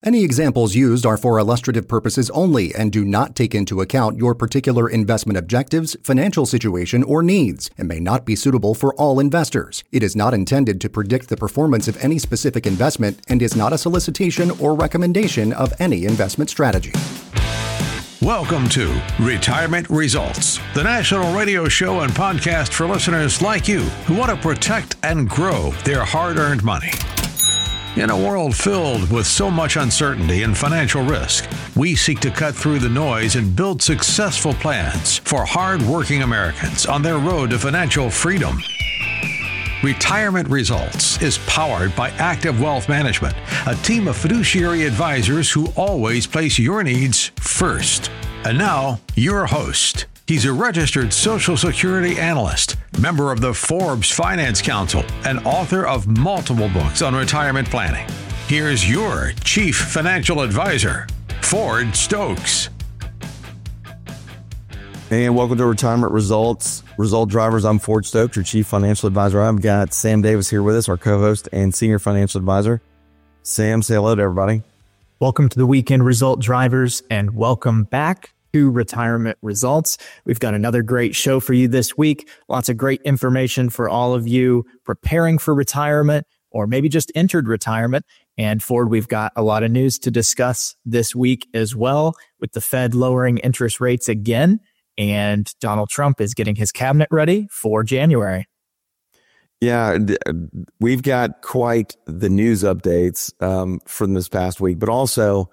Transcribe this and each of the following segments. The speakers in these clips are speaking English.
Any examples used are for illustrative purposes only and do not take into account your particular investment objectives, financial situation, or needs, and may not be suitable for all investors. It is not intended to predict the performance of any specific investment and is not a solicitation or recommendation of any investment strategy. Welcome to Retirement Results, the national radio show and podcast for listeners like you who want to protect and grow their hard-earned money. In a world filled with so much uncertainty and financial risk, we seek to cut through the noise and build successful plans for hard-working Americans on their road to financial freedom. Retirement Results is powered by Active Wealth Management, a team of fiduciary advisors who always place your needs first. And now, your host. He's a registered Social Security analyst, member of the Forbes Finance Council, and author of multiple books on retirement planning. Here's your Chief Financial Advisor, Ford Stokes. Hey, and welcome to Retirement Results. Result Drivers, I'm Ford Stokes, your Chief Financial Advisor. I've got Sam Davis here with us, our co-host and Senior Financial Advisor. Sam, say hello to everybody. Welcome to the Weekend Result Drivers, and welcome back to Retirement Results. We've got another great show for you this week. Lots of great information for all of you preparing for retirement or maybe just entered retirement. And Ford, we've got a lot of news to discuss this week as well, with the Fed lowering interest rates again, and Donald Trump is getting his cabinet ready for January. Yeah, we've got quite the news updates from this past week, but also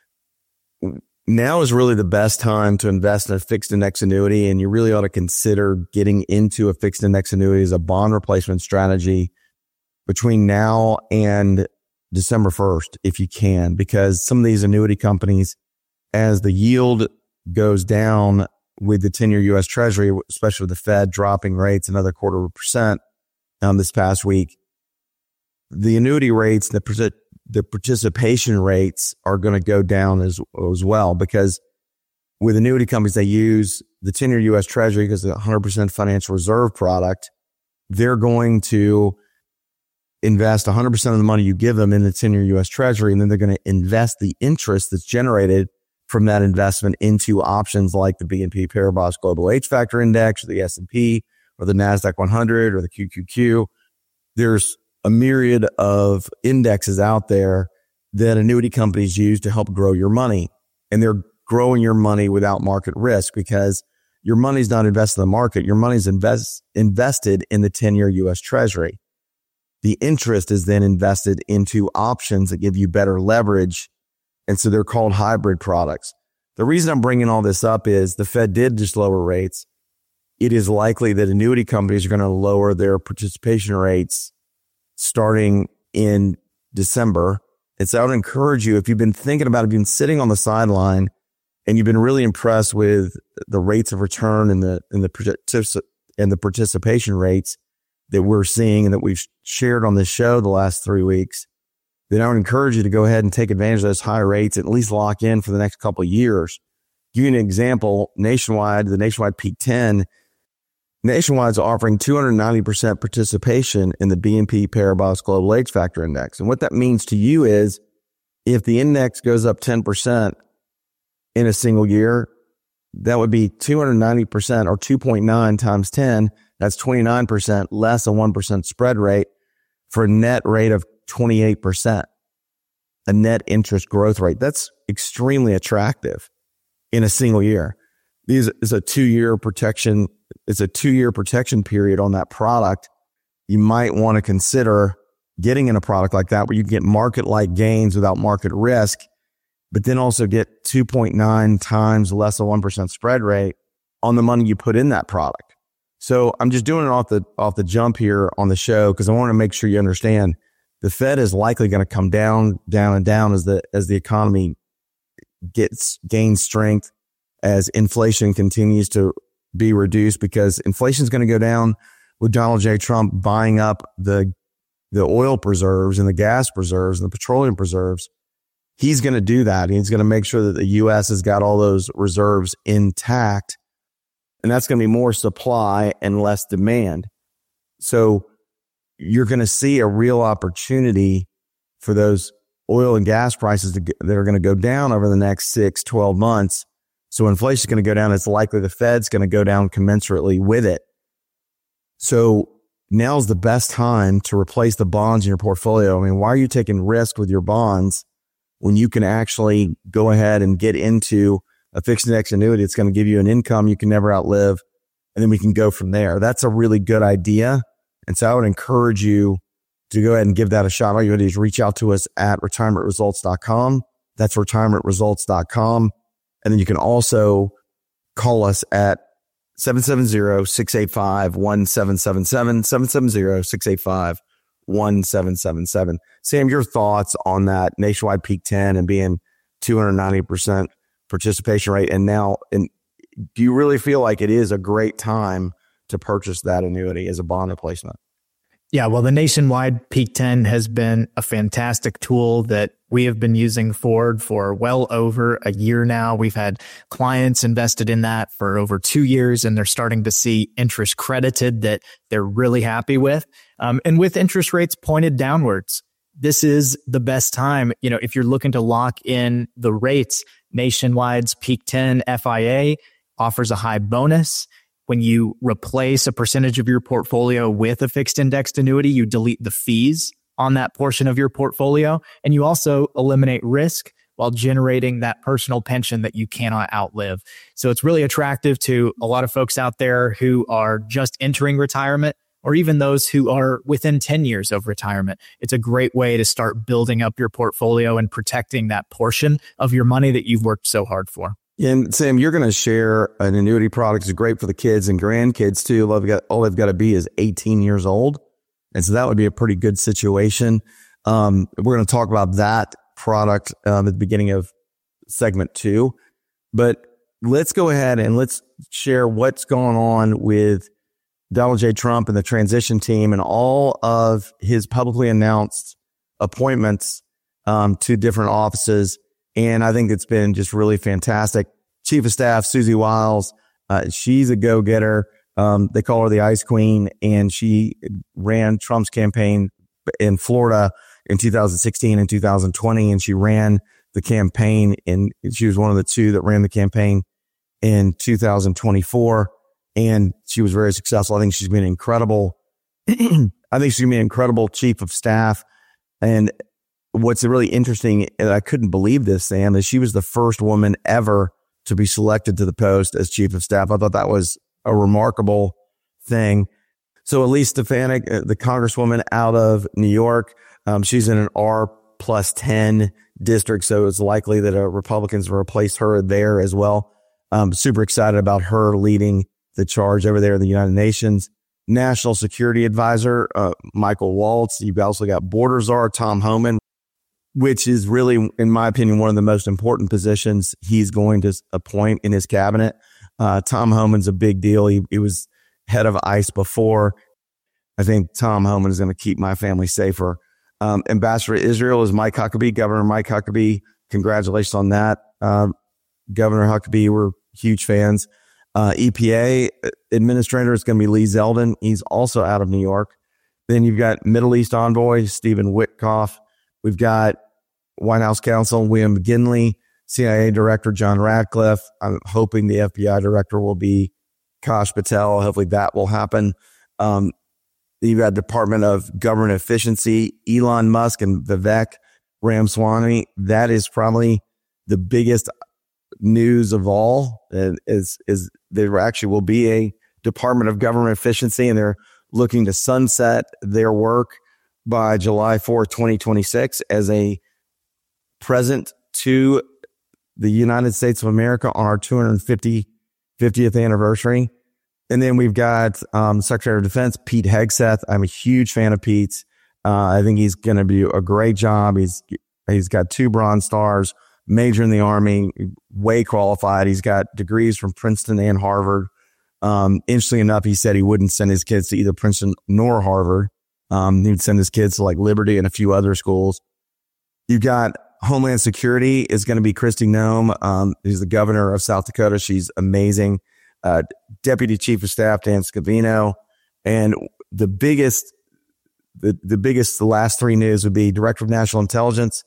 now is really the best time to invest in a fixed index annuity, and you really ought to consider getting into a fixed index annuity as a bond replacement strategy between now and December 1st, if you can, because some of these annuity companies, as the yield goes down with the 10-year U.S. Treasury, especially with the Fed dropping rates another 0.25% this past week, the annuity rates, the participation rates are going to go down as well, because with annuity companies, they use the 10-year U.S. Treasury because it's a 100% financial reserve product. They're going to invest 100% of the money you give them in the 10-year U.S. Treasury, and then they're going to invest the interest that's generated from that investment into options like the BNP Paribas Global H Factor Index, or the S&P, or the NASDAQ 100, or the QQQ. There's a myriad of indexes out there that annuity companies use to help grow your money. And they're growing your money without market risk, because your money's not invested in the market. Your money's invested in the 10-year U.S. Treasury. The interest is then invested into options that give you better leverage. And so they're called hybrid products. The reason I'm bringing all this up is the Fed did just lower rates. It is likely that annuity companies are going to lower their participation rates starting in December. And so I would encourage you, if you've been thinking about it, if you've been sitting on the sideline and you've been really impressed with the rates of return and the participation rates that we're seeing and that we've shared on this show the last 3 weeks, then I would encourage you to go ahead and take advantage of those high rates, at least lock in for the next couple of years. Give you an example, Nationwide, the Nationwide Peak 10, Nationwide's offering 290% participation in the BNP Paribas Global H Factor Index. And what that means to you is, if the index goes up 10% in a single year, that would be 290% or 2.9 times 10. That's 29% less a 1% spread rate for a net rate of 28%, a net interest growth rate. That's extremely attractive in a single year. This is a 2-year protection. It's a 2-year protection period on that product. You might want to consider getting in a product like that where you get market-like gains without market risk, but then also get 2.9 times less a 1% spread rate on the money you put in that product. So I'm just doing it off the jump here on the show, because I want to make sure you understand the Fed is likely going to come down as the economy gains strength, as inflation continues to be reduced, because inflation is going to go down with Donald J. Trump buying up the oil preserves and the gas preserves and the petroleum preserves. He's going to do that. He's going to make sure that the U.S. has got all those reserves intact, and that's going to be more supply and less demand. So you're going to see a real opportunity for those oil and gas prices that are going to go down over the next 6-12 months. So inflation is going to go down. It's likely the Fed's going to go down commensurately with it. So now's the best time to replace the bonds in your portfolio. I mean, why are you taking risk with your bonds when you can actually go ahead and get into a fixed index annuity? It's going to give you an income you can never outlive, and then we can go from there. That's a really good idea. And so I would encourage you to go ahead and give that a shot. All you do is reach out to us at retirementresults.com. That's retirementresults.com. And then you can also call us at 770-685-1777, 770-685-1777. Sam, your thoughts on that nationwide peak 10 and being 290% participation rate. And now, do you really feel like it is a great time to purchase that annuity as a bond replacement? Yeah, well, the nationwide Peak 10 has been a fantastic tool that we have been using Ford for well over a year now. We've had clients invested in that for over 2 years, and they're starting to see interest credited that they're really happy with. And with interest rates pointed downwards, this is the best time. You know, if you're looking to lock in the rates, Nationwide's Peak 10 FIA offers a high bonus. When you replace a percentage of your portfolio with a fixed indexed annuity, you delete the fees on that portion of your portfolio, and you also eliminate risk while generating that personal pension that you cannot outlive. So it's really attractive to a lot of folks out there who are just entering retirement, or even those who are within 10 years of retirement. It's a great way to start building up your portfolio and protecting that portion of your money that you've worked so hard for. And Sam, you're going to share an annuity product that's great for the kids and grandkids too. All they've got to be is 18 years old. And so that would be a pretty good situation. We're going to talk about that product at the beginning of segment 2. But let's go ahead and let's share what's going on with Donald J. Trump and the transition team and all of his publicly announced appointments to different offices. And I think it's been just really fantastic. Chief of Staff, Susie Wiles, she's a go-getter. They call her the Ice Queen, and she ran Trump's campaign in Florida in 2016 and 2020, and she ran the campaign, and she was one of the two that ran the campaign in 2024, and she was very successful. I think she's been incredible. I think she's going to be an incredible Chief of Staff. And what's really interesting, and I couldn't believe this, Sam, is she was the first woman ever to be selected to the post as Chief of Staff. I thought that was a remarkable thing. So Elise Stefanik, the Congresswoman out of New York, she's in an R+10 district, so it's likely that Republicans will replace her there as well. Super excited about her leading the charge over there in the United Nations. National Security Advisor, Michael Waltz. You've also got Border Czar Tom Homan, which is really, in my opinion, one of the most important positions he's going to appoint in his cabinet. Tom Homan's a big deal. He was head of ICE before. I think Tom Homan is going to keep my family safer. Ambassador to Israel is Mike Huckabee, Governor Mike Huckabee. Congratulations on that. Governor Huckabee, we're huge fans. EPA Administrator is going to be Lee Zeldin. He's also out of New York. Then you've got Middle East Envoy, Stephen Witkoff. We've got White House Counsel William McGinley, CIA Director John Ratcliffe. I'm hoping the FBI Director will be Kash Patel. Hopefully that will happen. You've got Department of Government Efficiency, Elon Musk and Vivek Ramaswamy. That is probably the biggest news of all. Is there actually will be a Department of Government Efficiency, and they're looking to sunset their work by July 4th, 2026 as a present to the United States of America on our 250th anniversary. And then we've got Secretary of Defense, Pete Hegseth. I'm a huge fan of Pete's. I think he's going to do a great job. He's got 2 Bronze Stars, major in the Army, way qualified. He's got degrees from Princeton and Harvard. Interestingly enough, he said he wouldn't send his kids to either Princeton nor Harvard. He'd send his kids to like Liberty and a few other schools. You've got Homeland Security is going to be Kristi Noem. Who's the governor of South Dakota. She's amazing. Deputy Chief of Staff Dan Scavino, and the biggest, the last 3 news would be Director of National Intelligence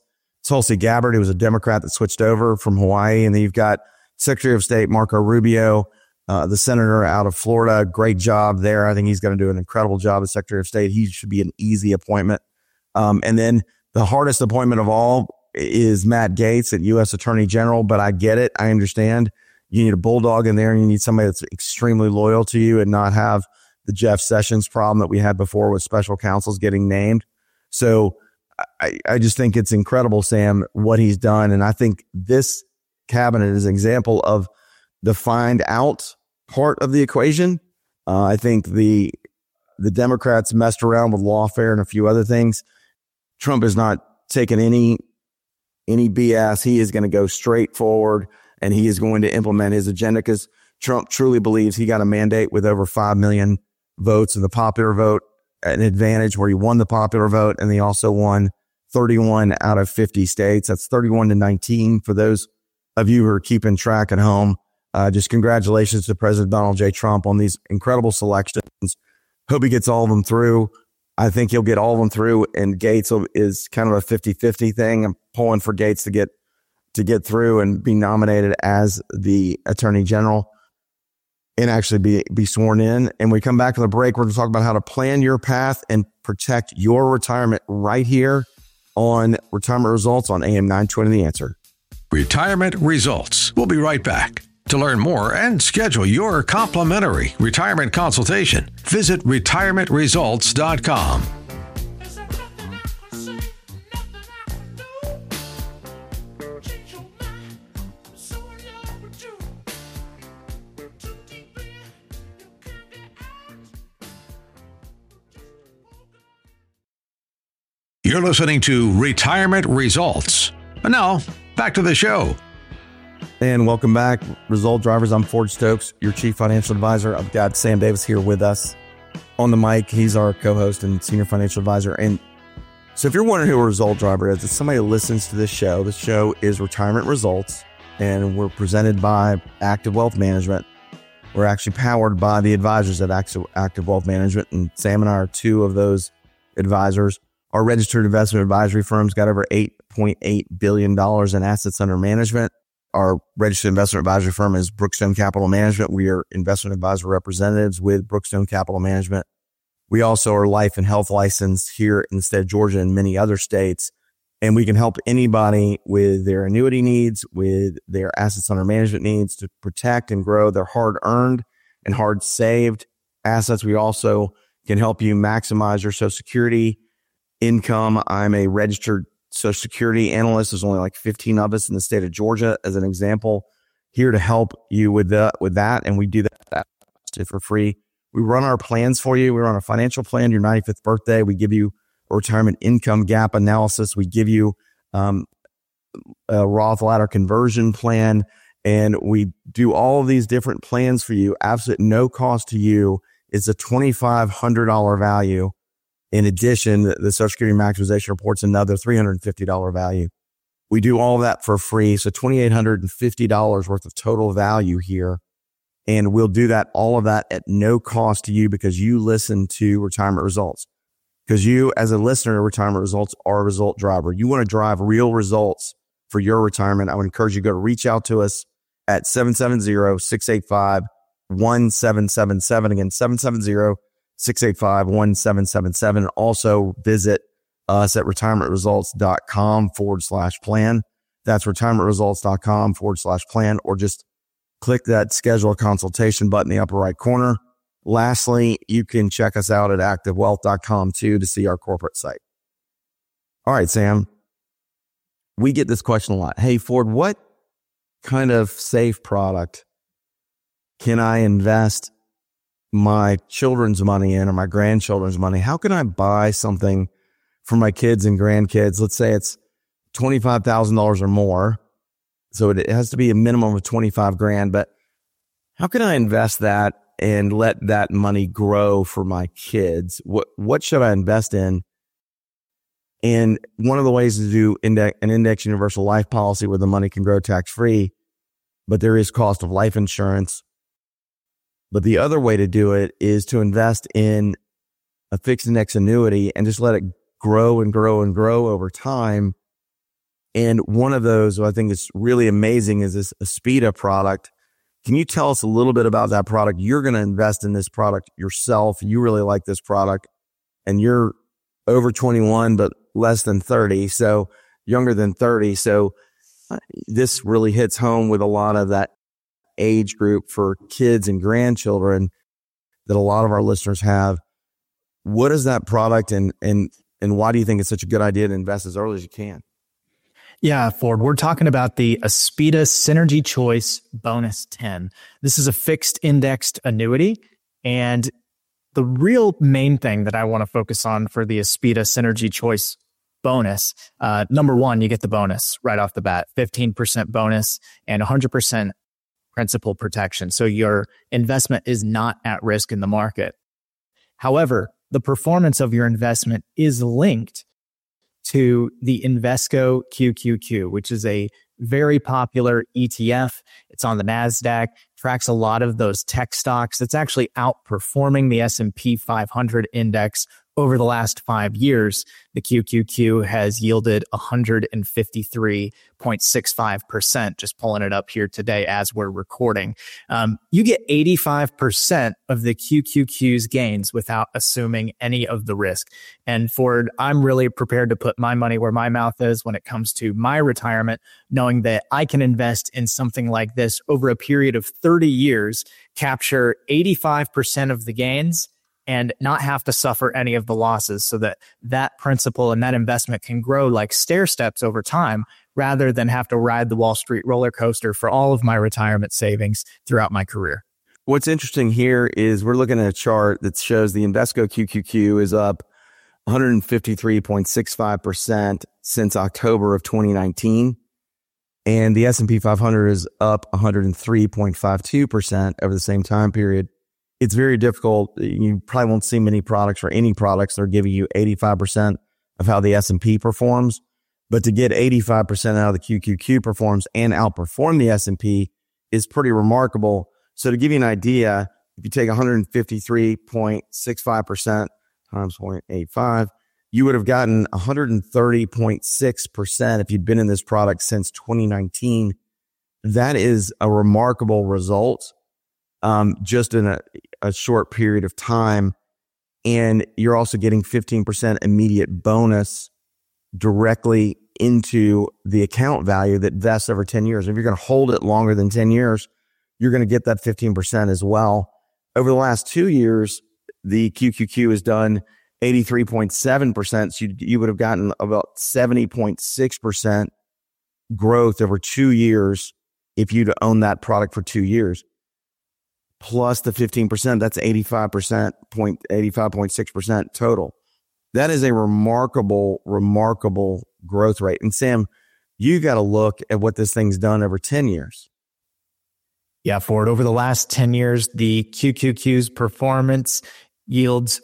Tulsi Gabbard, who was a Democrat that switched over from Hawaii. And then you've got Secretary of State Marco Rubio, the senator out of Florida. Great job there. I think he's going to do an incredible job as Secretary of State. He should be an easy appointment. And then the hardest appointment of all is Matt Gaetz at U.S. Attorney General. But I get it. I understand. You need a bulldog in there, and you need somebody that's extremely loyal to you and not have the Jeff Sessions problem that we had before with special counsels getting named. So I just think it's incredible, Sam, what he's done. And I think this cabinet is an example of the find out part of the equation. I think the Democrats messed around with lawfare and a few other things. Trump is not taking any BS. He is going to go straight forward, and he is going to implement his agenda because Trump truly believes he got a mandate with over 5 million votes in the popular vote, an advantage where he won the popular vote, and he also won 31 out of 50 states. That's 31-19 for those of you who are keeping track at home. Just congratulations to President Donald J. Trump on these incredible selections. Hope he gets all of them through. I think he'll get all of them through, and Gaetz is kind of a 50-50 thing. I'm pulling for Gaetz to get through and be nominated as the Attorney General and actually be sworn in. And we come back to the break. We're going to talk about how to plan your path and protect your retirement right here on Retirement Results on AM 920 The Answer. Retirement Results. We'll be right back. To learn more and schedule your complimentary retirement consultation, visit retirementresults.com. You're listening to Retirement Results. And now, back to the show. And welcome back, Result Drivers. I'm Ford Stokes, your Chief Financial Advisor. I've got Sam Davis here with us on the mic. He's our co-host and Senior Financial Advisor. And so if you're wondering who a Result Driver is, it's somebody who listens to this show. This show is Retirement Results, and we're presented by Active Wealth Management. We're actually powered by the advisors at Active Wealth Management, and Sam and I are two of those advisors. Our registered investment advisory firm's got over $8.8 billion in assets under management. Our registered investment advisory firm is Brookstone Capital Management. We are investment advisor representatives with Brookstone Capital Management. We also are life and health licensed here in the state of Georgia and many other states. And we can help anybody with their annuity needs, with their assets under management needs to protect and grow their hard earned and hard saved assets. We also can help you maximize your Social Security income. I'm a registered Social Security analyst. There's only like 15 of us in the state of Georgia, as an example, here to help you with that. And we do that for free. We run our plans for you. We run a financial plan, your 95th birthday. We give you a retirement income gap analysis. We give you a Roth ladder conversion plan. And we do all of these different plans for you, absolute no cost to you. It's a $2,500 value. In addition, the Social Security maximization report's another $350 value. We do all that for free. So $2,850 worth of total value here. And we'll do that, all of that at no cost to you because you listen to Retirement Results. Because you, as a listener to Retirement Results, are a result driver. You want to drive real results for your retirement. I would encourage you to go reach out to us at 770-685-1777. Again, 770-685-1777. Also visit us at retirementresults.com/plan. That's retirementresults.com/plan, or just click that schedule a consultation button in the upper right corner. Lastly, you can check us out at activewealth.com too to see our corporate site. All right, Sam, we get this question a lot. Hey, Ford, what kind of safe product can I invest my children's money in, or my grandchildren's money? How can I buy something for my kids and grandkids? Let's say it's $25,000 or more. So it has to be a minimum of 25 grand, but how can I invest that and let that money grow for my kids? What should I invest in? And one of the ways to do an index universal life policy where the money can grow tax-free, but there is cost of life insurance. But the other way to do it is to invest in a fixed index annuity and just let it grow and grow and grow over time. And one of those I think is really amazing is this Aspida product. Can you tell us a little bit about that product? You're going to invest in this product yourself. You really like this product, and you're over 21, but less than 30. So younger than 30. So this really hits home with a lot of that age group for kids and grandchildren that a lot of our listeners have. What is that product, and why do you think it's such a good idea to invest as early as you can? Yeah, Ford, we're talking about the Aspida Synergy Choice Bonus 10. This is a fixed indexed annuity. And the real main thing that I want to focus on for the Aspida Synergy Choice bonus, number one, you get the bonus right off the bat, 15% bonus and 100% principal protection. So your investment is not at risk in the market. However, the performance of your investment is linked to the Invesco QQQ, which is a very popular ETF. It's on the NASDAQ, tracks a lot of those tech stocks. It's actually outperforming the S&P 500 index over the last 5 years. The QQQ has yielded 153.65%, just pulling it up here today as we're recording. You get 85% of the QQQ's gains without assuming any of the risk. And Ford, I'm really prepared to put my money where my mouth is when it comes to my retirement, knowing that I can invest in something like this over a period of 30 years, capture 85% of the gains, and not have to suffer any of the losses, so that principal and that investment can grow like stair steps over time rather than have to ride the Wall Street roller coaster for all of my retirement savings throughout my career. What's interesting here is we're looking at a chart that shows the Invesco QQQ is up 153.65% since October of 2019. And the S&P 500 is up 103.52% over the same time period. It's very difficult. You probably won't see many products or any products that are giving you 85% of how the S&P performs. But to get 85% out of the QQQ performs and outperform the S&P is pretty remarkable. So to give you an idea, if you take 153.65% times 0.85, you would have gotten 130.6% if you'd been in this product since 2019. That is a remarkable result. Just in a short period of time. And you're also getting 15% immediate bonus directly into the account value that vests over 10 years. If you're going to hold it longer than 10 years, you're going to get that 15% as well. Over the last 2 years, the QQQ has done 83.7%. So you would have gotten about 70.6% growth over 2 years if you'd owned that product for 2 years. Plus the 15%, that's 85.6% total. That is a remarkable growth rate. And Sam, you got to look at what this thing's done over 10 years. Yeah, Ford, over the last 10 years, the QQQ's performance yields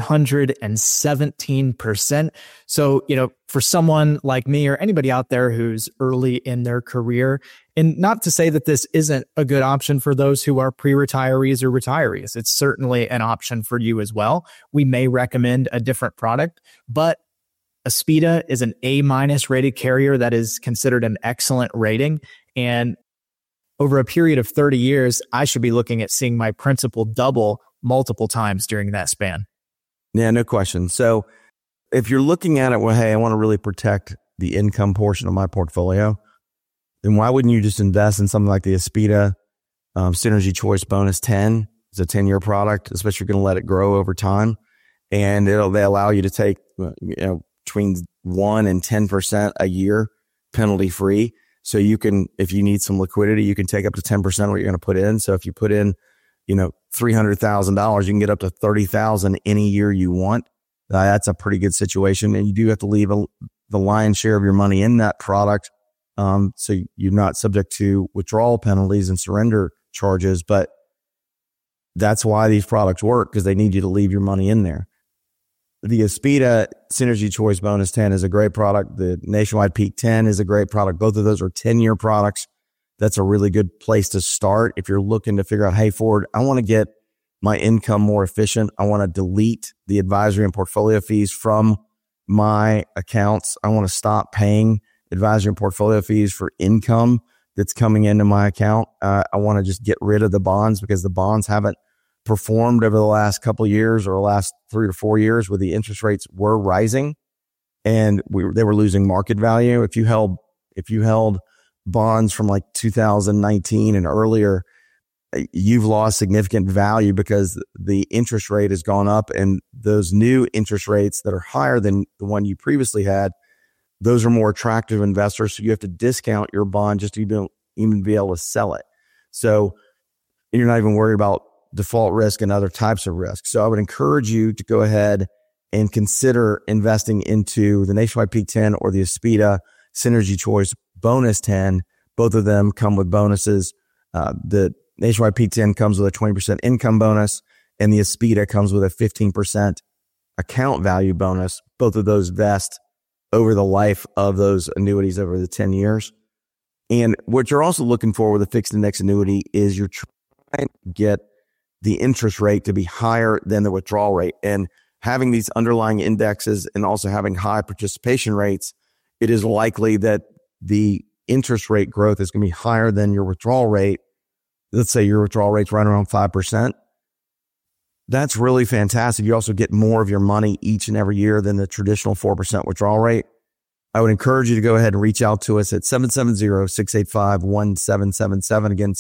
417%. So, for someone like me or anybody out there who's early in their career, and not to say that this isn't a good option for those who are pre-retirees or retirees, it's certainly an option for you as well. We may recommend a different product, but Aspida is an A- rated carrier that is considered an excellent rating. And over a period of 30 years, I should be looking at seeing my principal double multiple times during that span. Yeah, no question. So if you're looking at it, well, hey, I want to really protect the income portion of my portfolio, then why wouldn't you just invest in something like the Aspida Synergy Choice Bonus 10? It's a 10-year product, especially if you're going to let it grow over time. And they allow you to take between 1% and 10% a year penalty free. So you can, if you need some liquidity, you can take up to 10% of what you're going to put in. So if you put in $300,000, you can get up to $30,000 any year you want. That's a pretty good situation. And you do have to leave the lion's share of your money in that product. So you're not subject to withdrawal penalties and surrender charges, but that's why these products work, because they need you to leave your money in there. The Aspida Synergy Choice Bonus 10 is a great product. The Nationwide Peak 10 is a great product. Both of those are 10-year products. That's a really good place to start if you're looking to figure out, hey, Ford, I want to get my income more efficient. I want to delete the advisory and portfolio fees from my accounts. I want to stop paying advisory and portfolio fees for income that's coming into my account. I want to just get rid of the bonds because the bonds haven't performed over the last couple of years or the last 3 to 4 years where the interest rates were rising and they were losing market value. If you held bonds from like 2019 and earlier, you've lost significant value because the interest rate has gone up, and those new interest rates that are higher than the one you previously had, those are more attractive investors. So you have to discount your bond just to even be able to sell it. So you're not even worried about default risk and other types of risk. So I would encourage you to go ahead and consider investing into the Nationwide Peak 10 or the Aspida Synergy Choice Bonus 10. Both of them come with bonuses. The Nationwide Peak 10 comes with a 20% income bonus, and the Aspida comes with a 15% account value bonus. Both of those vest over the life of those annuities over the 10 years. And what you're also looking for with a fixed index annuity is you're trying to get the interest rate to be higher than the withdrawal rate. And having these underlying indexes and also having high participation rates, it is likely that the interest rate growth is going to be higher than your withdrawal rate. Let's say your withdrawal rate's right around 5%. That's really fantastic. You also get more of your money each and every year than the traditional 4% withdrawal rate. I would encourage you to go ahead and reach out to us at 770-685-1777. Again,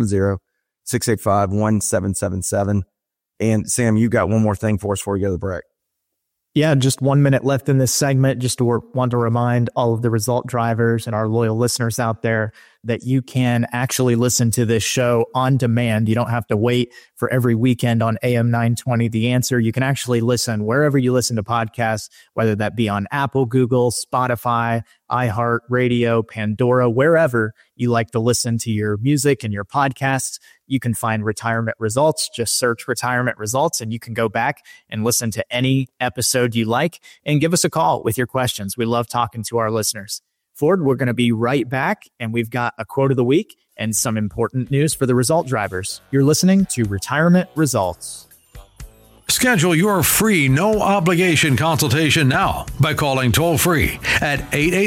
770-685-1777. And Sam, you got one more thing for us before we go to the break. Yeah, just 1 minute left in this segment. Just want to remind all of the result drivers and our loyal listeners out there that you can actually listen to this show on demand. You don't have to wait for every weekend on AM 920 The Answer. You can actually listen wherever you listen to podcasts, whether that be on Apple, Google, Spotify, iHeartRadio, Pandora, wherever you like to listen to your music and your podcasts. You can find Retirement Results. Just search Retirement Results and you can go back and listen to any episode you like and give us a call with your questions. We love talking to our listeners. Ford, we're going to be right back, and we've got a quote of the week and some important news for the result drivers. You're listening to Retirement Results. Schedule your free, no-obligation consultation now by calling toll-free at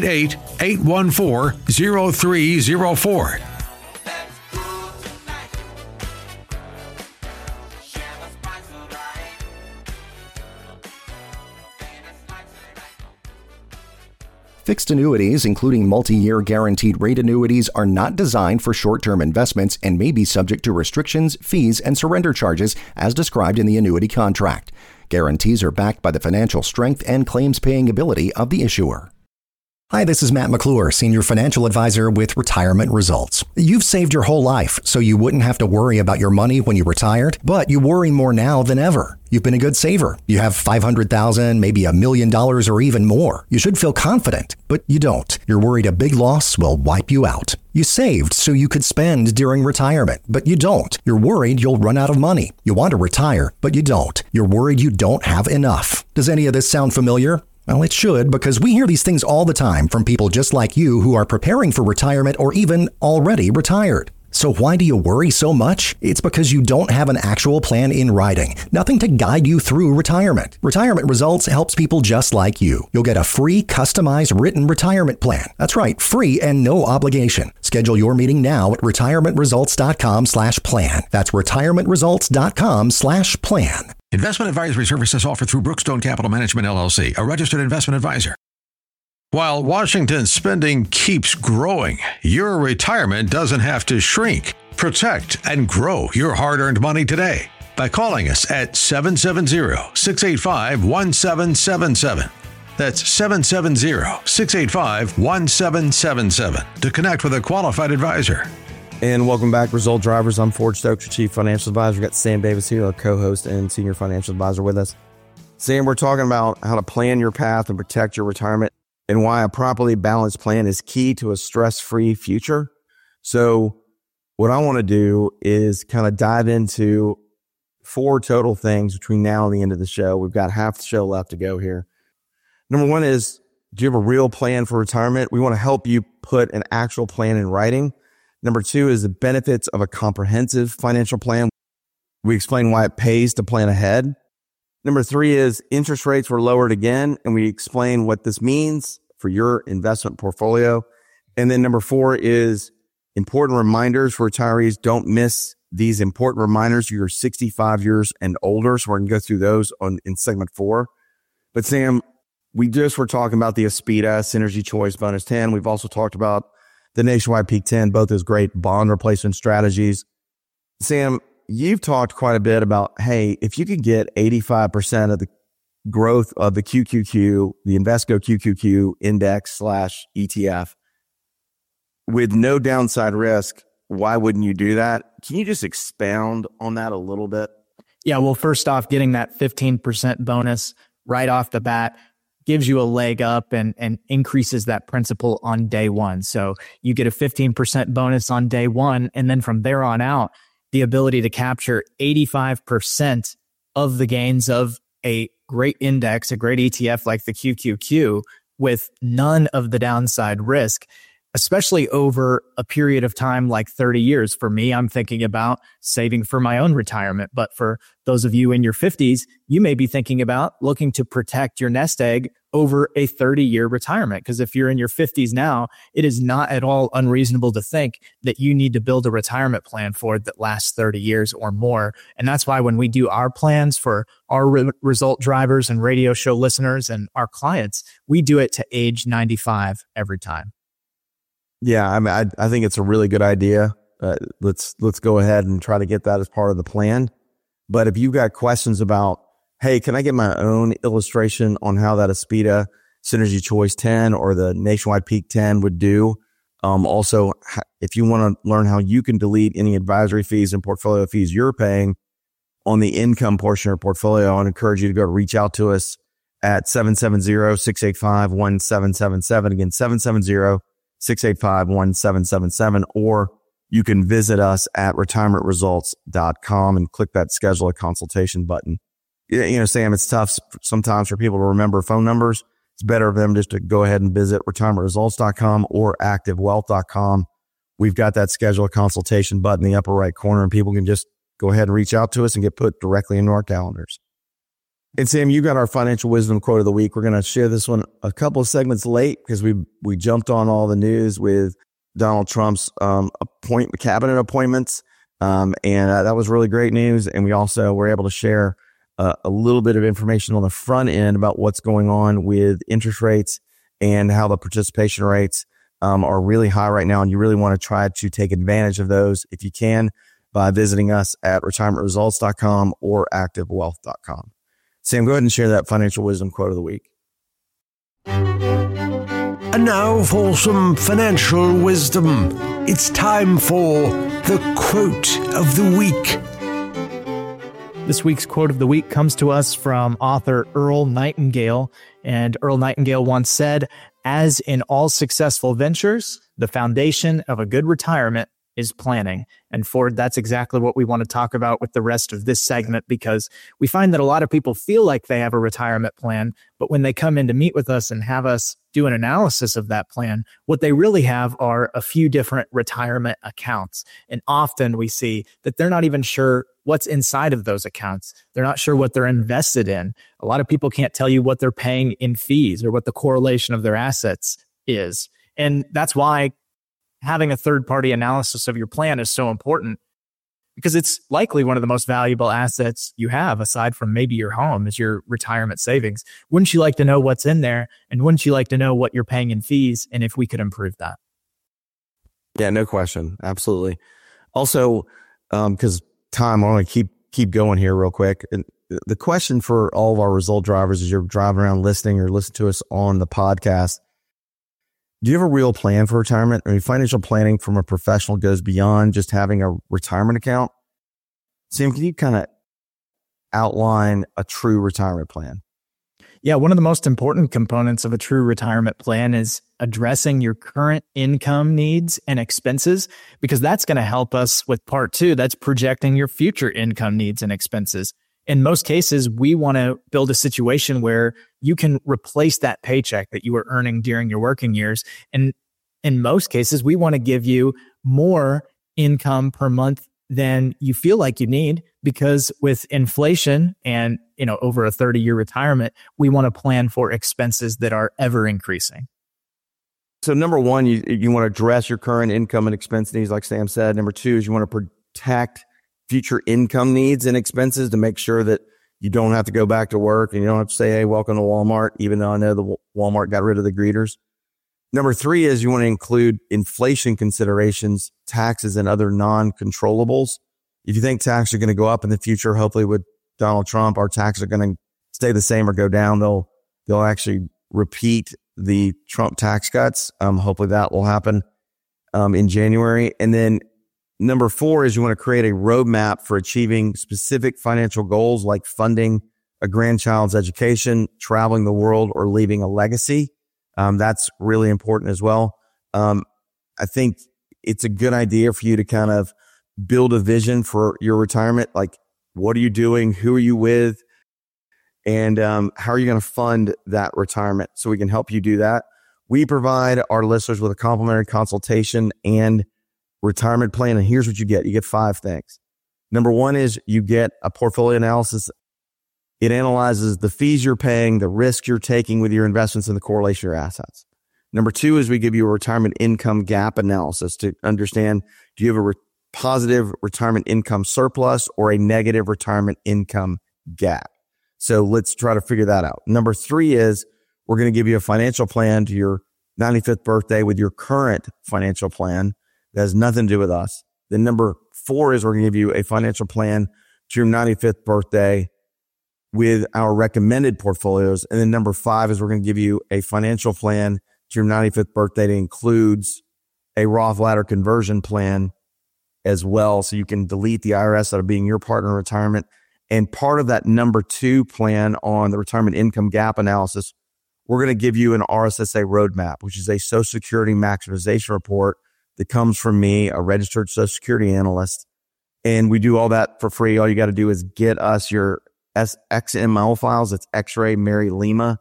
888-814-0304. Fixed annuities, including multi-year guaranteed rate annuities, are not designed for short-term investments and may be subject to restrictions, fees, and surrender charges as described in the annuity contract. Guarantees are backed by the financial strength and claims-paying ability of the issuer. Hi, this is Matt McClure, Senior Financial Advisor with Retirement Results. You've saved your whole life, so you wouldn't have to worry about your money when you retired, but you worry more now than ever. You've been a good saver. You have $500,000, maybe $1 million or even more. You should feel confident, but you don't. You're worried a big loss will wipe you out. You saved so you could spend during retirement, but you don't. You're worried you'll run out of money. You want to retire, but you don't. You're worried you don't have enough. Does any of this sound familiar? Well, it should, because we hear these things all the time from people just like you who are preparing for retirement or even already retired. So why do you worry so much? It's because you don't have an actual plan in writing, nothing to guide you through retirement. Retirement Results helps people just like you. You'll get a free, customized written retirement plan. That's right, free and no obligation. Schedule your meeting now at retirementresults.com/plan. That's retirementresults.com/plan. Investment advisory services offered through Brookstone Capital Management, LLC, a registered investment advisor. While Washington's spending keeps growing, your retirement doesn't have to shrink. Protect and grow your hard-earned money today by calling us at 770-685-1777. That's 770-685-1777 to connect with a qualified advisor. And welcome back, Result Drivers. I'm Ford Stokes, your Chief Financial Advisor. We've got Sam Davis here, our co-host and Senior Financial Advisor with us. Sam, we're talking about how to plan your path and protect your retirement and why a properly balanced plan is key to a stress-free future. So what I want to do is kind of dive into 4 total things between now and the end of the show. We've got half the show left to go here. Number 1 is, do you have a real plan for retirement? We want to help you put an actual plan in writing. Number 2 is the benefits of a comprehensive financial plan. We explain why it pays to plan ahead. Number 3 is interest rates were lowered again, and we explain what this means for your investment portfolio. And then number 4 is important reminders for retirees. Don't miss these important reminders. You're 65 years and older. So we're going to go through those in segment 4. But Sam, we just were talking about the Aspida Synergy Choice Bonus 10. We've also talked about the Nationwide Peak 10, both as great bond replacement strategies. Sam, you've talked quite a bit about, hey, if you could get 85% of the growth of the QQQ, the Invesco QQQ index / ETF with no downside risk, why wouldn't you do that? Can you just expound on that a little bit? Yeah, well, first off, getting that 15% bonus right off the bat gives you a leg up and increases that principal on day one. So you get a 15% bonus on day one. And then from there on out, the ability to capture 85% of the gains of a great index, a great ETF like the QQQ with none of the downside risk, especially over a period of time like 30 years. For me, I'm thinking about saving for my own retirement. But for those of you in your 50s, you may be thinking about looking to protect your nest egg over a 30-year retirement. Because if you're in your 50s now, it is not at all unreasonable to think that you need to build a retirement plan for it that lasts 30 years or more. And that's why when we do our plans for our result drivers and radio show listeners and our clients, we do it to age 95 every time. Yeah, I mean, I think it's a really good idea. Let's go ahead and try to get that as part of the plan. But if you've got questions about, hey, can I get my own illustration on how that Aspida Synergy Choice 10 or the Nationwide Peak 10 would do? Also, if you want to learn how you can delete any advisory fees and portfolio fees you're paying on the income portion of your portfolio, I'd encourage you to go reach out to us at 770-685-1777. Again, 770-685-1777, or you can visit us at retirementresults.com and click that schedule a consultation button. You know, Sam, it's tough sometimes for people to remember phone numbers. It's better for them just to go ahead and visit retirementresults.com or activewealth.com. We've got that schedule a consultation button in the upper right corner, and people can just go ahead and reach out to us and get put directly into our calendars. And Sam, you got our financial wisdom quote of the week. We're going to share this one a couple of segments late because we jumped on all the news with Donald Trump's cabinet appointments, and that was really great news. And we also were able to share a little bit of information on the front end about what's going on with interest rates and how the participation rates are really high right now. And you really want to try to take advantage of those if you can by visiting us at retirementresults.com or activewealth.com. Sam, go ahead and share that financial wisdom quote of the week. And now for some financial wisdom. It's time for the quote of the week. This week's quote of the week comes to us from author Earl Nightingale. And Earl Nightingale once said, "As in all successful ventures, the foundation of a good retirement is planning." And Ford, that's exactly what we want to talk about with the rest of this segment, because we find that a lot of people feel like they have a retirement plan, but when they come in to meet with us and have us do an analysis of that plan, what they really have are a few different retirement accounts. And often we see that they're not even sure what's inside of those accounts. They're not sure what they're invested in. A lot of people can't tell you what they're paying in fees or what the correlation of their assets is. And that's why having a third-party analysis of your plan is so important, because it's likely one of the most valuable assets you have, aside from maybe your home, is your retirement savings. Wouldn't you like to know what's in there? And wouldn't you like to know what you're paying in fees and if we could improve that? Yeah, no question. Absolutely. Also, because time, I want to keep going here real quick. And the question for all of our result drivers as you're driving around listening or listen to us on the podcast, do you have a real plan for retirement? I mean, financial planning from a professional goes beyond just having a retirement account. Sam, can you kind of outline a true retirement plan? Yeah, one of the most important components of a true retirement plan is addressing your current income needs and expenses, because that's going to help us with part 2. That's projecting your future income needs and expenses. In most cases, we want to build a situation where you can replace that paycheck that you were earning during your working years. And in most cases, we want to give you more income per month than you feel like you need, because with inflation and, over a 30-year retirement, we want to plan for expenses that are ever increasing. So number one, you want to address your current income and expense needs, like Sam said. Number two is you want to protect future income needs and expenses to make sure that you don't have to go back to work and you don't have to say, hey, welcome to Walmart, even though I know the Walmart got rid of the greeters. Number three is you want to include inflation considerations, taxes, and other non-controllables. If you think taxes are going to go up in the future, hopefully with Donald Trump, our taxes are going to stay the same or go down. They'll actually repeat the Trump tax cuts. Hopefully that will happen in January. And then number four is you want to create a roadmap for achieving specific financial goals like funding a grandchild's education, traveling the world, or leaving a legacy. That's really important as well. I think it's a good idea for you to kind of build a vision for your retirement. Like, what are you doing? Who are you with? And how are you going to fund that retirement? So we can help you do that. We provide our listeners with a complimentary consultation and retirement plan. And here's what you get. You get 5 things. Number one is you get a portfolio analysis. It analyzes the fees you're paying, the risk you're taking with your investments, and the correlation of your assets. Number two is we give you a retirement income gap analysis to understand, do you have a positive retirement income surplus or a negative retirement income gap? So let's try to figure that out. Number three is we're going to give you a financial plan to your 95th birthday with your current financial plan. That has nothing to do with us. Then number four is we're going to give you a financial plan to your 95th birthday with our recommended portfolios. And then number five is we're going to give you a financial plan to your 95th birthday that includes a Roth ladder conversion plan as well. So you can delete the IRS out of being your partner in retirement. And part of that number two plan on the retirement income gap analysis, we're going to give you an RSSA roadmap, which is a Social Security maximization report that comes from me, a registered Social Security analyst. And we do all that for free. All you got to do is get us your XML files. It's X-ray Mary Lima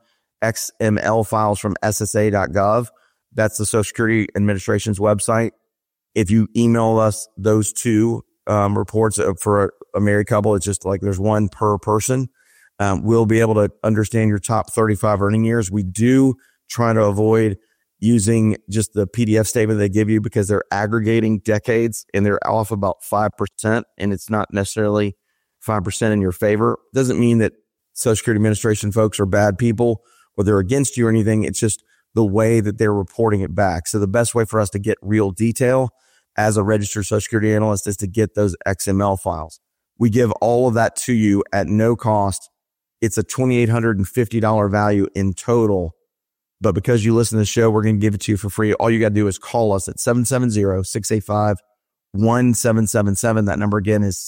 XML files from SSA.gov. That's the Social Security Administration's website. If you email us those two reports for a married couple, it's just like there's one per person. We'll be able to understand your top 35 earning years. We do try to avoid using just the PDF statement they give you because they're aggregating decades and they're off about 5%, and it's not necessarily 5% in your favor. Doesn't mean that Social Security Administration folks are bad people or they're against you or anything. It's just the way that they're reporting it back. So the best way for us to get real detail as a registered Social Security analyst is to get those XML files. We give all of that to you at no cost. It's a $2,850 value in total. But because you listen to the show, we're going to give it to you for free. All you got to do is call us at 770-685-1777. That number again is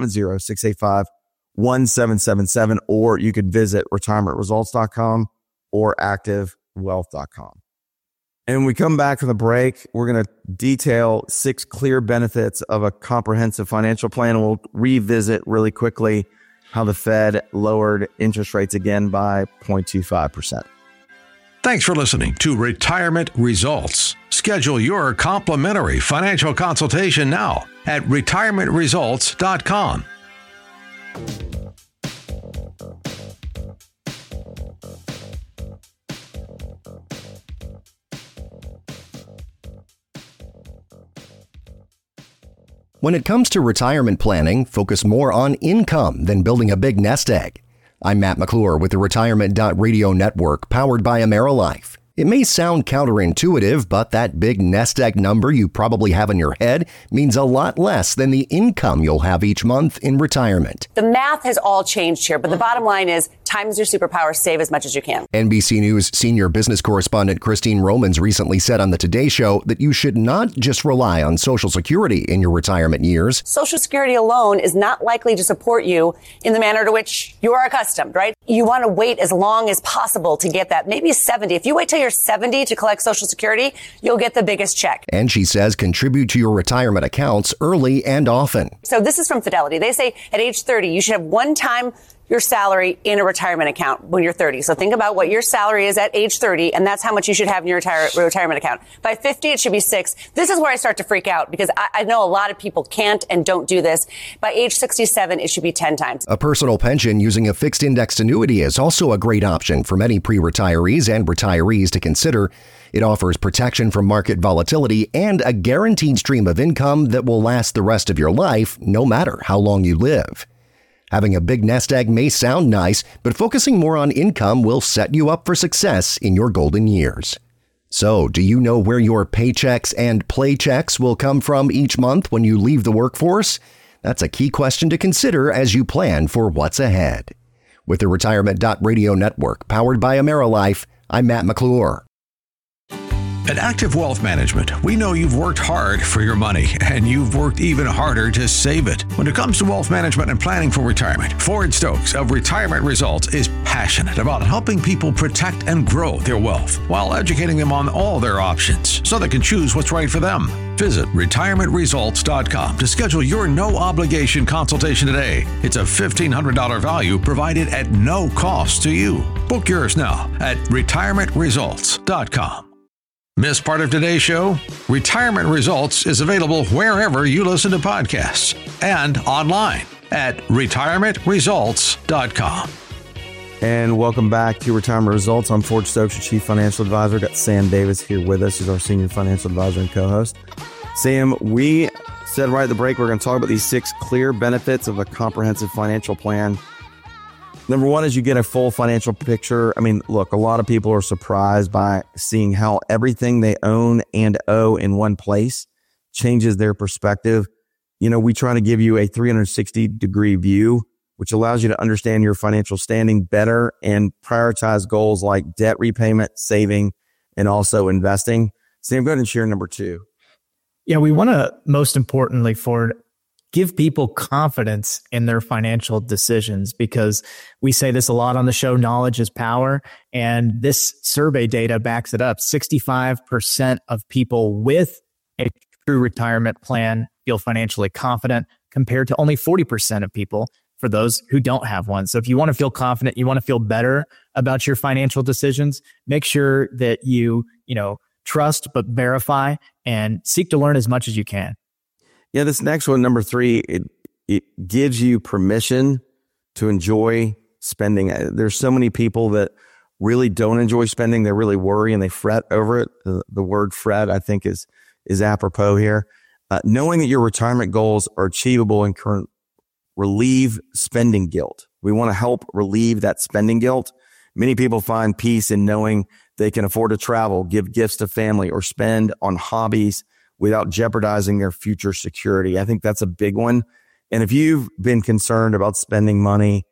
770-685-1777. Or you could visit retirementresults.com or activewealth.com. And when we come back from the break, we're going to detail 6 clear benefits of a comprehensive financial plan. And we'll revisit really quickly how the Fed lowered interest rates again by 0.25%. Thanks for listening to Retirement Results. Schedule your complimentary financial consultation now at retirementresults.com. When it comes to retirement planning, focus more on income than building a big nest egg. I'm Matt McClure with the Retirement.Radio Network, powered by AmeriLife. It may sound counterintuitive, but that big nest egg number you probably have in your head means a lot less than the income you'll have each month in retirement. The math has all changed here, but the bottom line is time is your superpower. Save as much as you can. NBC News senior business correspondent Christine Romans recently said on the Today Show that you should not just rely on Social Security in your retirement years. Social Security alone is not likely to support you in the manner to which you are accustomed, right? You want to wait as long as possible to get that, maybe 70. If you wait till you're 70 to collect Social Security, you'll get the biggest check. And she says contribute to your retirement accounts early and often. So this is from Fidelity. They say at age 30, you should have one-time your salary in a retirement account when you're 30. So think about what your salary is at age 30, and that's how much you should have in your retirement account. By 50, it should be 6. This is where I start to freak out because I know a lot of people can't and don't do this. By age 67, it should be 10 times. A personal pension using a fixed indexed annuity is also a great option for many pre-retirees and retirees to consider. It offers protection from market volatility and a guaranteed stream of income that will last the rest of your life, no matter how long you live. Having a big nest egg may sound nice, but focusing more on income will set you up for success in your golden years. So, do you know where your paychecks and playchecks will come from each month when you leave the workforce? That's a key question to consider as you plan for what's ahead. With the Retirement.Radio Network, powered by AmeriLife, I'm Matt McClure. At Active Wealth Management, we know you've worked hard for your money, and you've worked even harder to save it. When it comes to wealth management and planning for retirement, Ford Stokes of Retirement Results is passionate about helping people protect and grow their wealth while educating them on all their options so they can choose what's right for them. Visit retirementresults.com to schedule your no-obligation consultation today. It's a $1,500 value provided at no cost to you. Book yours now at retirementresults.com. Miss part of today's show? Retirement Results is available wherever you listen to podcasts and online at retirementresults.com. And welcome back to Retirement Results. I'm Ford Stokes, your Chief Financial Advisor. Got Sam Davis here with us. He's our Senior Financial Advisor and co-host. Sam, we said right at the break, we're going to talk about these 6 clear benefits of a comprehensive financial plan. Number one is you get a full financial picture. I mean, look, a lot of people are surprised by seeing how everything they own and owe in one place changes their perspective. You know, we try to give you a 360-degree view, which allows you to understand your financial standing better and prioritize goals like debt repayment, saving, and also investing. Sam, go ahead and share number 2. Yeah, we want to, most importantly, Ford, give people confidence in their financial decisions, because we say this a lot on the show, knowledge is power. And this survey data backs it up. 65% of people with a true retirement plan feel financially confident, compared to only 40% of people for those who don't have one. So if you want to feel confident, you want to feel better about your financial decisions, make sure that you trust but verify and seek to learn as much as you can. Yeah, this next one, number 3, it gives you permission to enjoy spending. There's so many people that really don't enjoy spending. They really worry and they fret over it. The word fret, I think, is apropos here. Knowing that your retirement goals are achievable and current relieve spending guilt. We want to help relieve that spending guilt. Many people find peace in knowing they can afford to travel, give gifts to family, or spend on hobbies without jeopardizing their future security. I think that's a big one. And if you've been concerned about spending money,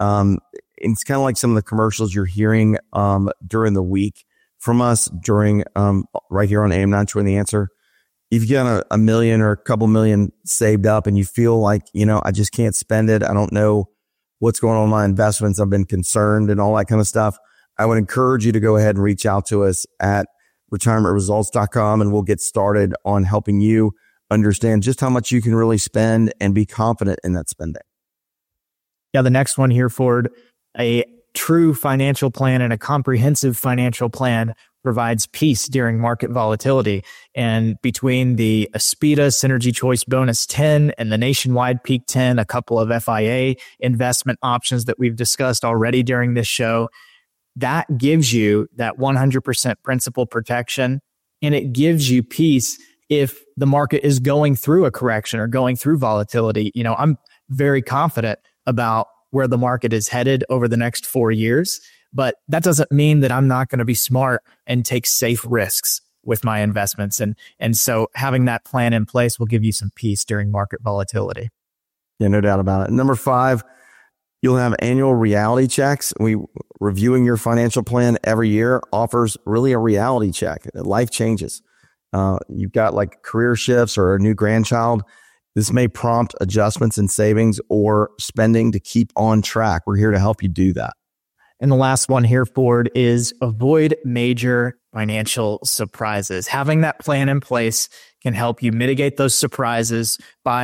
it's kind of like some of the commercials you're hearing during the week from us during right here on AM 920 The Answer. If you got a million or a couple million saved up and you feel like, I just can't spend it, I don't know what's going on with my investments, I've been concerned and all that kind of stuff, I would encourage you to go ahead and reach out to us at retirementresults.com, and we'll get started on helping you understand just how much you can really spend and be confident in that spending. Yeah, the next one here, Ford, a true financial plan and a comprehensive financial plan provides peace during market volatility. And between the Aspida Synergy Choice Bonus 10 and the Nationwide Peak 10, a couple of FIA investment options that we've discussed already during this show, that gives you that 100% principal protection, and it gives you peace if the market is going through a correction or going through volatility. I'm very confident about where the market is headed over the next 4 years, but that doesn't mean that I'm not going to be smart and take safe risks with my investments. And so having that plan in place will give you some peace during market volatility. Yeah, no doubt about it. Number 5, you'll have annual reality checks. Reviewing your financial plan every year offers really a reality check. Life changes. You've got like career shifts or a new grandchild. This may prompt adjustments in savings or spending to keep on track. We're here to help you do that. And the last one here, Ford, is avoid major financial surprises. Having that plan in place can help you mitigate those surprises by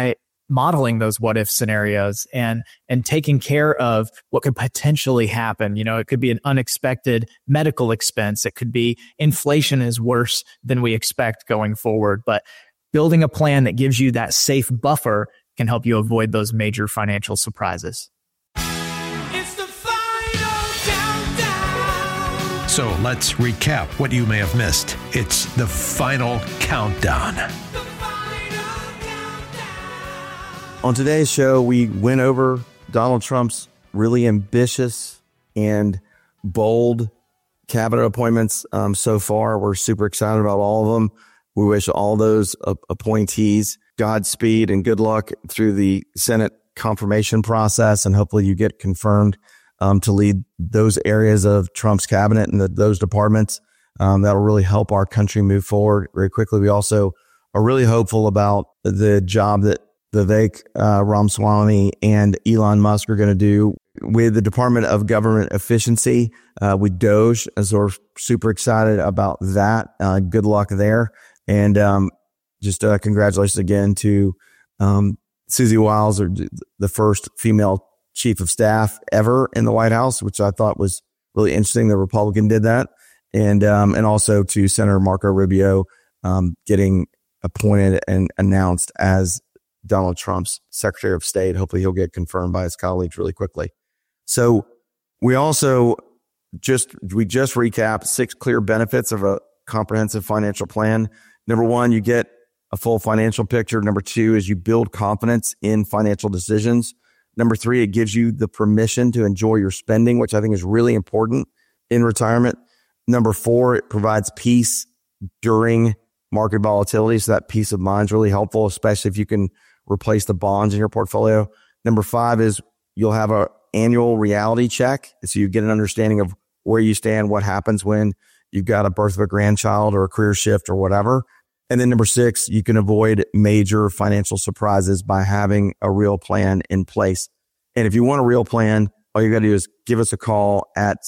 modeling those what if scenarios and taking care of what could potentially happen. You know, it could be an unexpected medical expense. It could be inflation is worse than we expect going forward. But building a plan that gives you that safe buffer can help you avoid those major financial surprises. It's the final countdown. So let's recap what you may have missed. It's the final countdown. On today's show, we went over Donald Trump's really ambitious and bold cabinet appointments so far. We're super excited about all of them. We wish all those appointees Godspeed and good luck through the Senate confirmation process. And hopefully you get confirmed to lead those areas of Trump's cabinet and those departments. That'll really help our country move forward very quickly. We also are really hopeful about the job that Vivek Ramaswamy and Elon Musk are going to do with the Department of Government Efficiency with DOGE. As we're super excited about that. Good luck there. And just congratulations again to Susie Wiles, the first female chief of staff ever in the White House, which I thought was really interesting. The Republican did that. And also to Senator Marco Rubio getting appointed and announced as Donald Trump's Secretary of State. Hopefully he'll get confirmed by his colleagues really quickly. So we also just recapped 6 clear benefits of a comprehensive financial plan. Number 1, you get a full financial picture. Number 2 is you build confidence in financial decisions. Number 3, it gives you the permission to enjoy your spending, which I think is really important in retirement. Number 4, it provides peace during market volatility. So that peace of mind is really helpful, especially if you can replace the bonds in your portfolio. Number 5 is you'll have an annual reality check. So you get an understanding of where you stand, what happens when you've got a birth of a grandchild or a career shift or whatever. And then number 6, you can avoid major financial surprises by having a real plan in place. And if you want a real plan, all you got to do is give us a call at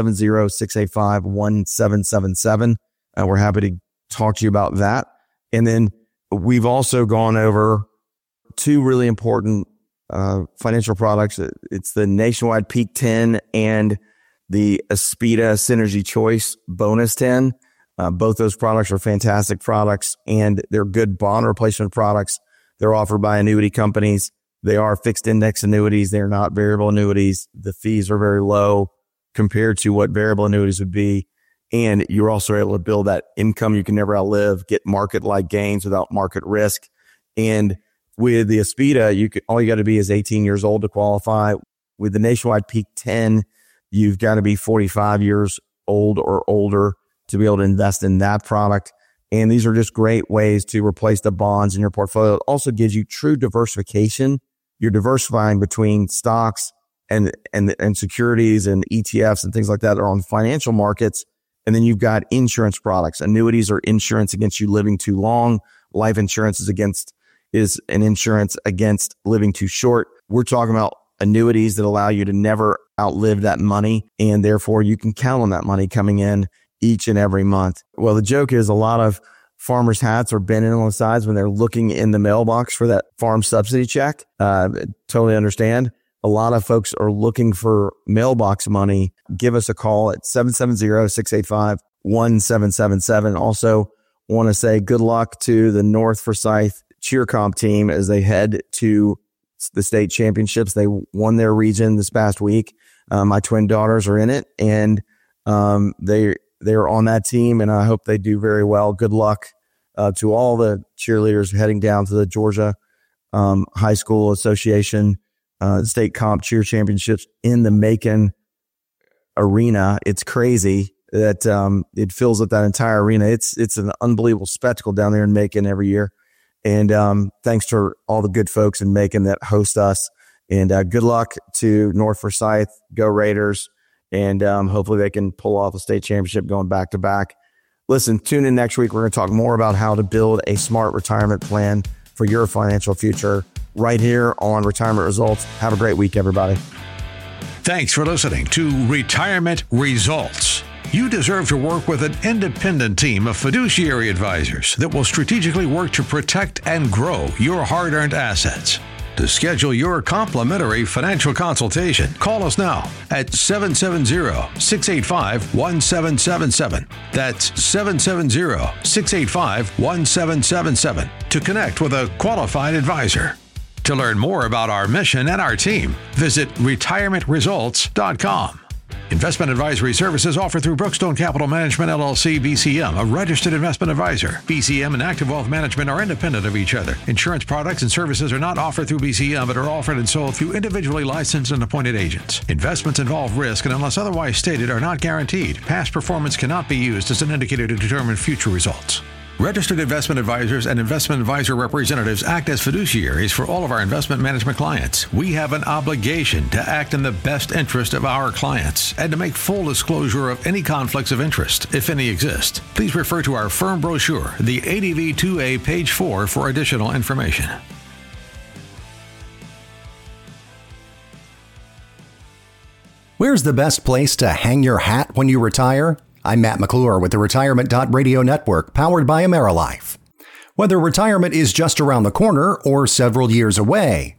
770-685-1777. We're happy to talk to you about that. And then we've also gone over 2 really important financial products. It's the Nationwide Peak 10 and the Aspida Synergy Choice Bonus 10. Both those products are fantastic products, and they're good bond replacement products. They're offered by annuity companies. They are fixed index annuities. They're not variable annuities. The fees are very low compared to what variable annuities would be. And you're also able to build that income you can never outlive, get market-like gains without market risk. And with the Aspida, all you got to be is 18 years old to qualify. With the Nationwide Peak 10, you've got to be 45 years old or older to be able to invest in that product. And these are just great ways to replace the bonds in your portfolio. It also gives you true diversification. You're diversifying between stocks and securities and ETFs and things like that are on financial markets. And then you've got insurance products. Annuities are insurance against you living too long. Life insurance is an insurance against living too short. We're talking about annuities that allow you to never outlive that money, and therefore you can count on that money coming in each and every month. Well, the joke is a lot of farmers' hats are bending on the sides when they're looking in the mailbox for that farm subsidy check. Totally understand. A lot of folks are looking for mailbox money. Give us a call at 770-685-1777. Also want to say good luck to the North Forsyth cheer comp team as they head to the state championships. They won their region this past week. My twin daughters are in it, and they're on that team, and I hope they do very well. Good luck to all the cheerleaders heading down to the Georgia High School Association state comp cheer championships in the Macon arena. It's crazy that it fills up that entire arena. It's an unbelievable spectacle down there in Macon every year. And thanks to all the good folks in Macon that host us. And good luck to North Forsyth. Go Raiders. And hopefully they can pull off a state championship going back to back. Listen, tune in next week. We're going to talk more about how to build a smart retirement plan for your financial future right here on Retirement Results. Have a great week, everybody. Thanks for listening to Retirement Results. You deserve to work with an independent team of fiduciary advisors that will strategically work to protect and grow your hard-earned assets. To schedule your complimentary financial consultation, call us now at 770-685-1777. That's 770-685-1777 to connect with a qualified advisor. To learn more about our mission and our team, visit retirementresults.com. Investment advisory services offered through Brookstone Capital Management, LLC, BCM, a registered investment advisor. BCM and Active Wealth Management are independent of each other. Insurance products and services are not offered through BCM, but are offered and sold through individually licensed and appointed agents. Investments involve risk and, unless otherwise stated, are not guaranteed. Past performance cannot be used as an indicator to determine future results. Registered investment advisors and investment advisor representatives act as fiduciaries for all of our investment management clients. We have an obligation to act in the best interest of our clients and to make full disclosure of any conflicts of interest, if any exist. Please refer to our firm brochure, the ADV 2A, page 4, for additional information. Where's the best place to hang your hat when you retire? I'm Matt McClure with the Retirement.radio network, powered by AmeriLife. Whether retirement is just around the corner or several years away,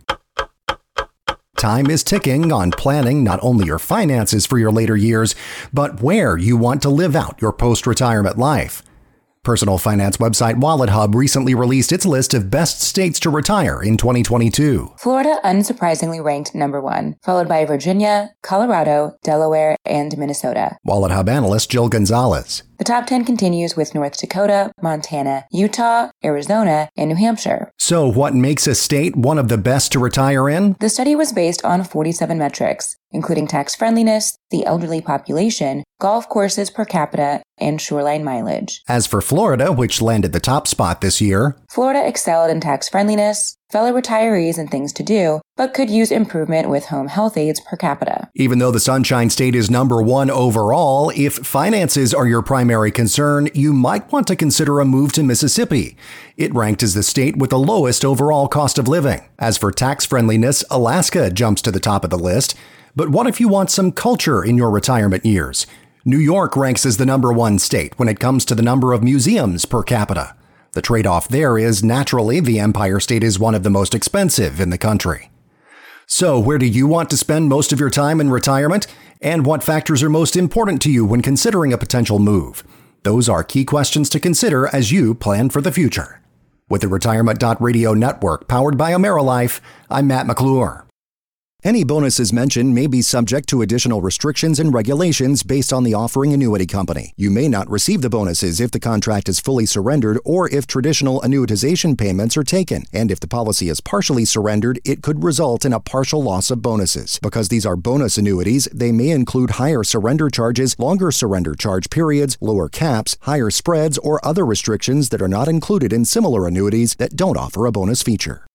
time is ticking on planning not only your finances for your later years, but where you want to live out your post-retirement life. Personal finance website WalletHub recently released its list of best states to retire in 2022. Florida unsurprisingly ranked number 1, followed by Virginia, Colorado, Delaware, and Minnesota. WalletHub analyst Jill Gonzalez. The top 10 continues with North Dakota, Montana, Utah, Arizona, and New Hampshire. So what makes a state one of the best to retire in? The study was based on 47 metrics, including tax friendliness, the elderly population, golf courses per capita, and shoreline mileage. As for Florida, which landed the top spot this year, Florida excelled in tax friendliness, fellow retirees and things to do, but could use improvement with home health aides per capita. Even though the Sunshine State is number 1 overall, if finances are your primary concern, you might want to consider a move to Mississippi. It ranked as the state with the lowest overall cost of living. As for tax friendliness, Alaska jumps to the top of the list. But what if you want some culture in your retirement years? New York ranks as the number 1 state when it comes to the number of museums per capita. The trade-off there is, naturally, the Empire State is one of the most expensive in the country. So, where do you want to spend most of your time in retirement? And what factors are most important to you when considering a potential move? Those are key questions to consider as you plan for the future. With the Retirement.radio network powered by AmeriLife, I'm Matt McClure. Any bonuses mentioned may be subject to additional restrictions and regulations based on the offering annuity company. You may not receive the bonuses if the contract is fully surrendered or if traditional annuitization payments are taken. And if the policy is partially surrendered, it could result in a partial loss of bonuses. Because these are bonus annuities, they may include higher surrender charges, longer surrender charge periods, lower caps, higher spreads, or other restrictions that are not included in similar annuities that don't offer a bonus feature.